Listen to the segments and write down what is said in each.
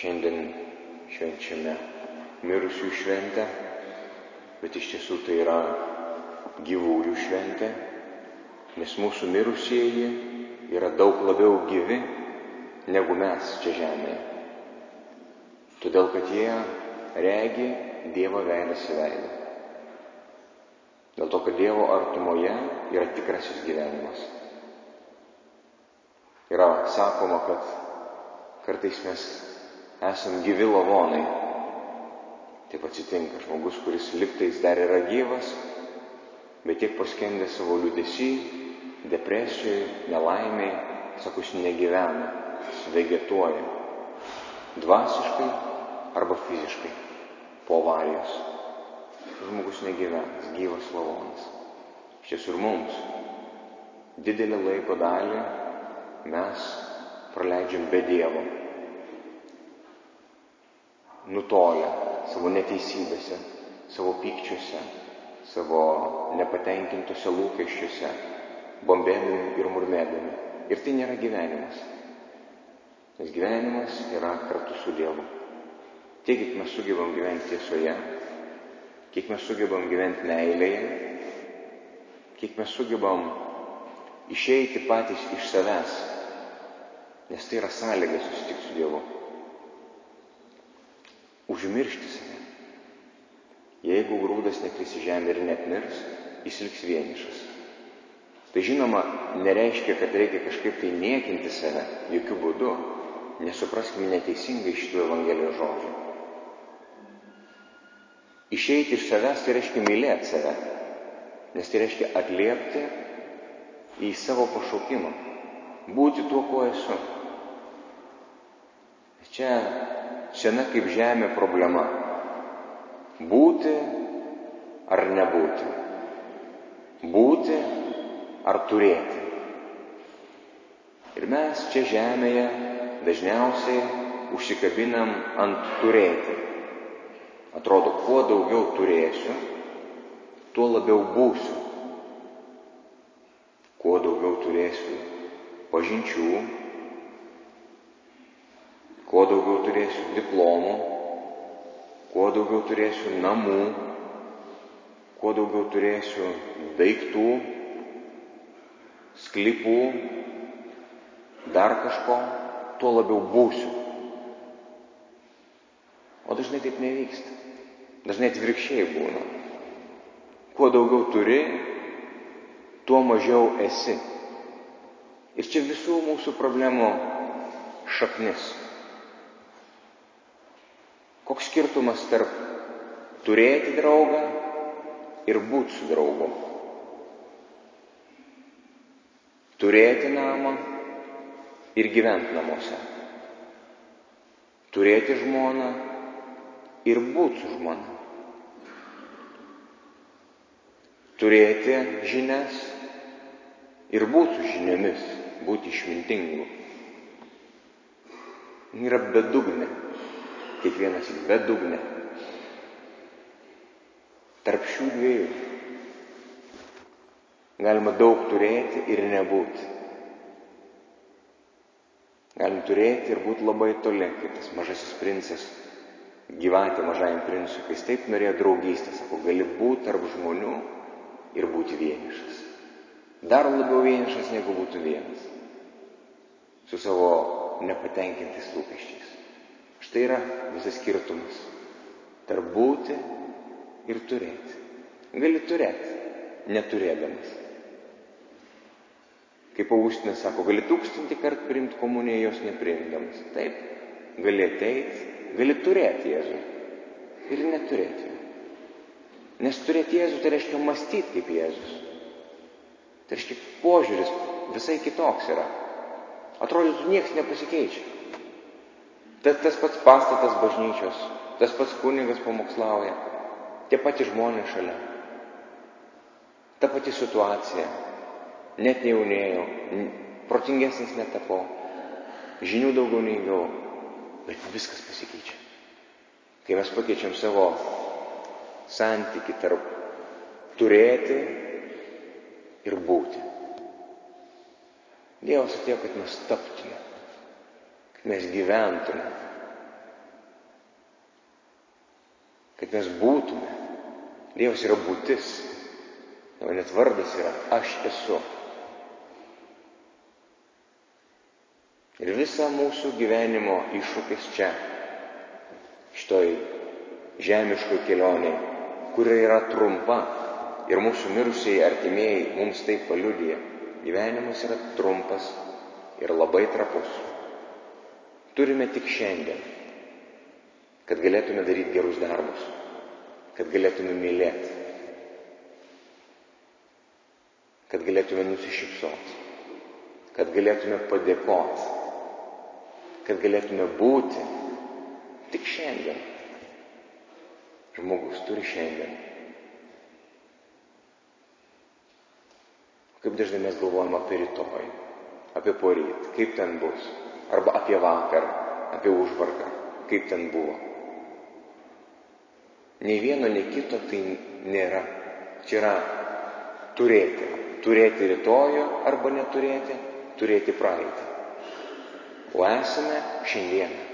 Šiandien švenčiame mirusių šventę, bet iš tiesų tai yra gyvųjų šventė, nes mūsų mirusieji yra daug labiau gyvi negu mes čia žemėje. Todėl, kad jie regi Dievo veidas į veidą. Dėl to, kad Dievo artumoje yra tikrasis gyvenimas. Yra sakoma, kad kartais mes esam gyvi lavonai. Taip atsitinka, žmogus, kuris lygtais dar yra gyvas, bet tiek paskendė savo liūdesy, depresijoje, nelaimėje, sako, jis negyvena, jis vegetuoja. Dvasiškai arba fiziškai, po avarijos. Žmogus negyvena, jis gyvas lavonas. Iš tiesų ir mums didelę laiko dalį mes praleidžiam be Dievo, nutolę savo neteisybėse, savo pykčiuose, savo nepatenkintose lūkesčiuose, bombėdami ir murmėdami. Ir tai nėra gyvenimas. Nes gyvenimas yra kartu su Dievu. Tiek, kiek mes sugebam gyventi tiesoje, kiek mes sugebam gyventi meilėje, kiek mes sugebam išeiti patys iš savęs, nes tai yra sąlyga susitikti su Dievu. Užmiršti save. Jeigu grūdas nekris į žemę ir neapmirs, jis liks vienišas. Tai žinoma, nereiškia, kad reikia kažkaip tai niekinti save, jokių būdų. Nesupraskime neteisingai šitų Evangelijos žodžių. Išeiti iš savęs tai reiškia mylėti save, nes tai reiškia atliepti į savo pašaukimą, būti tuo, kuo esu. Čia sena kaip žemė problema. Būti ar nebūti. Būti ar turėti. Ir mes čia žemėje dažniausiai užsikabinam ant turėti. Atrodo, kuo daugiau turėsiu, tuo labiau būsiu. Kuo daugiau turėsiu pažinčių, kuo daugiau turėsiu diplomų, kuo daugiau turėsiu namų, kuo daugiau turėsiu daiktų, sklypų, dar kažko, tuo labiau būsiu. O dažnai taip nevyksta. Dažnai atvirkščiai būna. Kuo daugiau turi, tuo mažiau esi. Ir čia visų mūsų problemų šaknis. Koks skirtumas tarp turėti draugą ir būti su draugu? Turėti namą ir gyventi namuose. Turėti žmoną ir būti su žmona. Turėti žinias ir būti su žiniomis, būti išmintingu. Yra bedugnė. Kiekvienas į bedugnę. Tarp šių dviejų galima daug turėti ir nebūti. Galim turėti ir būti labai toli, kaip tas mažasis princas, gyvatė mažajam princui, kai jis taip norėjo draugystės, sako, gali būti tarp žmonių ir būti vienišas. Dar labiau vienišas, negu būtų vienas. Su savo nepatenkintais lūkesčiais. Štai yra visas skirtumas tarp būti ir turėti. Gali turėti, neturėdamas. Kaip Augustinas sako, gali 1000 kartų priimti komuniją, jos nepriimdamas. Taip, gali ateiti, gali turėti Jėzų ir neturėti jo. Nes turėti Jėzų tai reiškia mąstyti kaip Jėzus. Tai reiškia požiūris visai kitoks yra. Atrodytų, niekas nepasikeičia. Tas pats pastatas bažnyčios, tas pats kunigas pamokslauja, tie patys žmonės šalia. Ta pati situacija, net nejaunėjau, protingesnis netapau, žinių daugiau neįgavau, bet viskas pasikeičia. Kai mes pakeičiam savo santykį tarp turėti ir būti. Dievas atėjo, kad mes taptume, kad mes gyventume. kad mes būtume. Dievas yra būtis. Jo net vardas yra aš esu. Ir visa mūsų gyvenimo iššūkis čia, šitoj žemiškoj kelionėj, kuri yra trumpa ir mūsų mirusieji artimieji mums tai paliudija. Gyvenimas yra trumpas ir labai trapus. Turime tik šiandien, kad galėtume daryti gerus darbus, kad galėtume mylėti, kad galėtume nusišypsoti, kad galėtume padėkoti, kad galėtume būti tik šiandien. Žmogus turi šiandien. Kaip dažnai mes galvojam apie rytoj, apie poryt, kaip ten bus, arba apie vakar, apie užvakar, kaip ten buvo. Nei vieno, nei kito tai nėra. Čia yra turėti. Turėti rytojų arba neturėti, turėti praeitį. O esame šiandieną.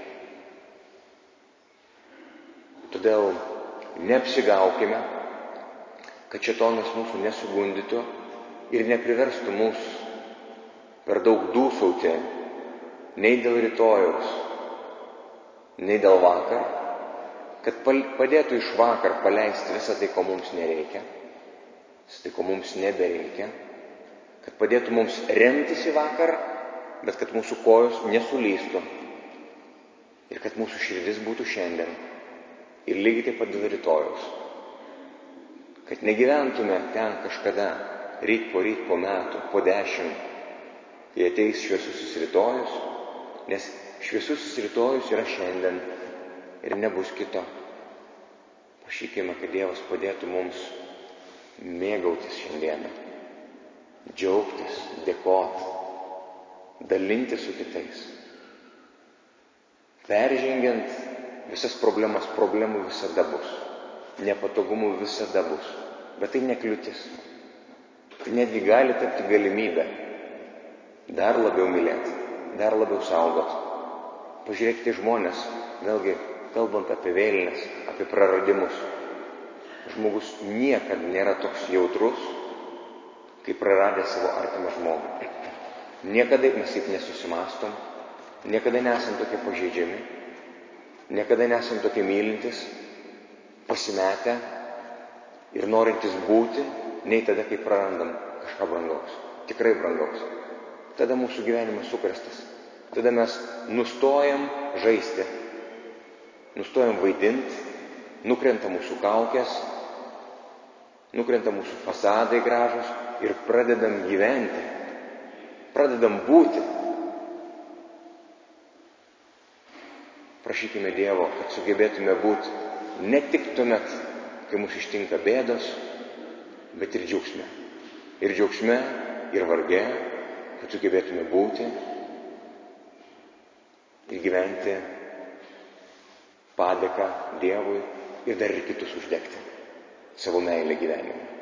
Todėl neapsigaukime, kad šėtonas mūsų nesugundytų ir nepriverstų mūsų per daug dūsauti nei dėl rytojaus, nei dėl vakar, kad padėtų iš vakar paleisti visą tai, ko mums nereikia, visą tai, ko mums nebereikia, kad padėtų mums remtis į vakar, bet kad mūsų kojos nesulystų ir kad mūsų širdis būtų šiandien ir lygiai taip pat dėl rytojaus. Kad negyventume ten kažkada, ryt po metų, po 10, kai ateis šviesusis rytojus, nes šviesusis rytojus yra šiandien ir nebus kito. Prašykime, kad Dievas padėtų mums mėgautis šiandieną, džiaugtis, dėkoti, dalintis su kitais. Peržengiant visas problemas, problemų visada bus, nepatogumų visada bus, bet tai nekliūtis. Tai netgi gali tapti galimybę dar labiau mylėti, dar labiau saugoti. Pažiūrėkite žmonės, vėlgi kalbant apie vėlines, apie praradimus. Žmogus niekada nėra toks jautrus, kai praradė savo artimą žmogų. Niekada mes taip nesusimastom, niekada nesam tokie pažeidžiami, niekada nesam tokie mylintis, pasimetę ir norintis būti, nei tada, kai prarandam kažką brangaus, tikrai brangaus. Tada mūsų gyvenimas sukrestas. Tada mes nustojam žaisti, nustojam vaidinti, nukrenta mūsų kaukės, nukrenta mūsų fasadai gražus ir pradedam gyventi, pradedam būti. Prašykime Dievo, kad sugebėtume būti ne tik tuomet, kai mūsų ištinka bėdos, bet ir džiaugsme. Ir džiaugsme, ir varge, kad sugebėtume būti ir gyventi padėką Dievui ir dar ir kitus uždegti savo meilę gyvenimui.